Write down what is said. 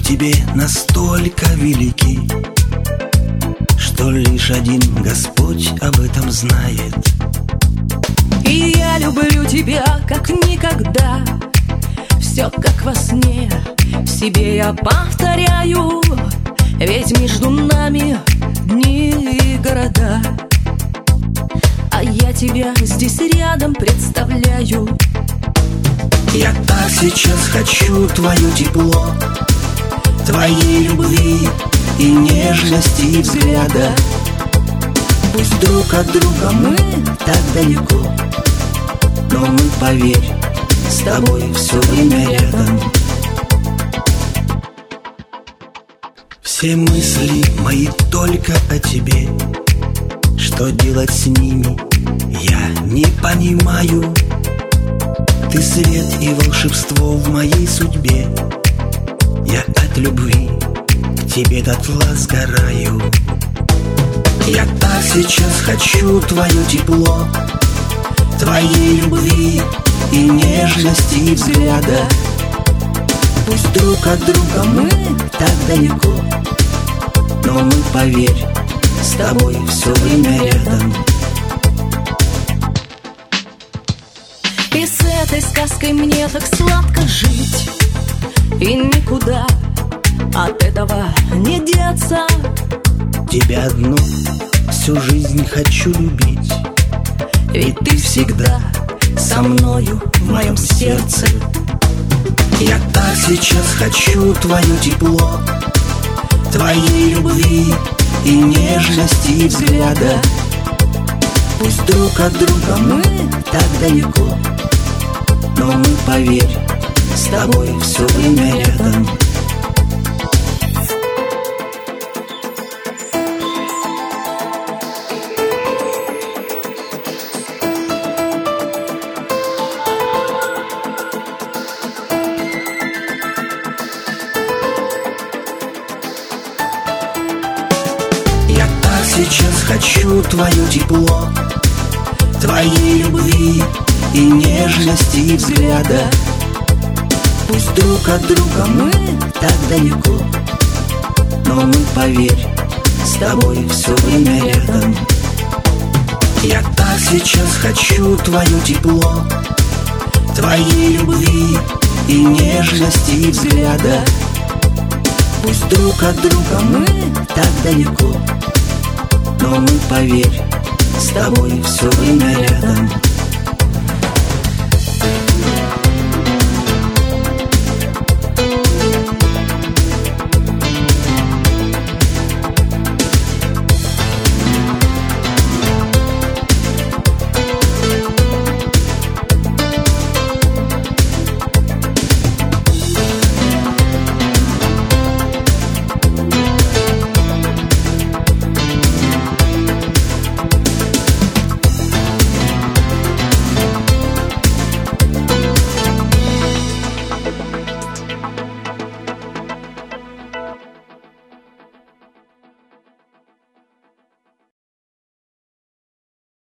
тебе настолько велики, что лишь один Господь об этом знает. И я люблю тебя как никогда. Все как во сне, себе я повторяю. Ведь между нами дни и города, а я тебя здесь рядом представляю. Я так сейчас хочу твое тепло, твоей любви и нежности и взгляда. Пусть друг от друга мы так далеко, но мы, поверь, с тобой все время рядом. Все мысли мои только о тебе. Что делать с ними, я не понимаю. Ты свет и волшебство в моей судьбе. Я от любви к тебе дотла сгораю. Я так сейчас хочу твое тепло, твоей любви и нежности и взгляда. Пусть друг от друга мы так далеко, но мы, поверь, с тобой все время рядом. И с этой сказкой мне так сладко жить, и никуда от этого не деться. Тебя одну всю жизнь хочу любить, ведь ты всегда со мною в моем сердце. Я так сейчас хочу твое тепло, твоей любви и нежности и взгляда. Пусть друг от друга мы так далеко, но мы, поверь, с тобой все время рядом. Сейчас хочу твое тепло, твоей любви и нежности и взгляда. Пусть друг от друга мы так далеко, но мы, поверь, с тобой все время рядом. Я так сейчас хочу твое тепло, твоей любви и нежности и взгляда. Пусть друг от друга мы так далеко, но мы, поверь, с тобой все время рядом.